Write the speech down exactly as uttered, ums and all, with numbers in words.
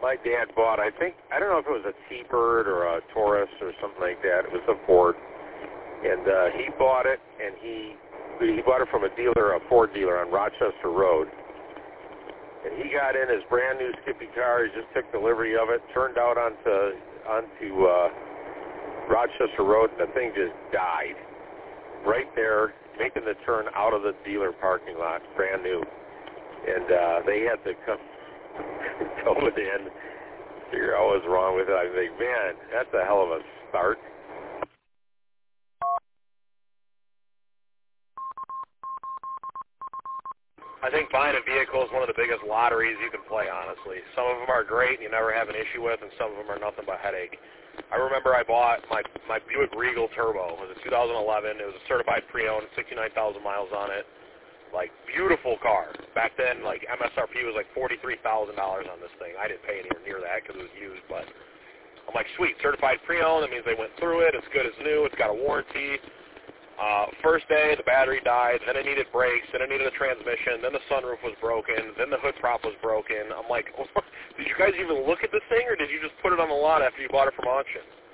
my dad bought, I think, I don't know if it was a T-Bird or a Taurus or something like that. It was a Ford. And uh, he bought it, and he he bought it from a dealer, a Ford dealer on Rochester Road. And he got in his brand new Skippy car. He just took delivery of it, turned out onto onto uh, Rochester Road, and the thing just died right there, making the turn out of the dealer parking lot, brand new. And uh, they had to come tow it in, figure out what was wrong with it. I think, man, that's a hell of a start. I think buying a vehicle is one of the biggest lotteries you can play, honestly. Some of them are great and you never have an issue with, and some of them are nothing but headache. I remember I bought my my Buick Regal Turbo. It was a two thousand eleven. It was a certified pre-owned, sixty-nine thousand miles on it. Like, beautiful car. Back then, like, M S R P was like forty-three thousand dollars on this thing. I didn't pay anywhere near that because it was used, but I'm like, sweet, certified pre-owned. That means they went through it. It's good as new. It's got a warranty. Uh, first day, the battery died, then it needed brakes, then it needed a transmission, then the sunroof was broken, then the hood prop was broken. I'm like, did you guys even look at this thing, or did you just put it on the lot after you bought it from auction?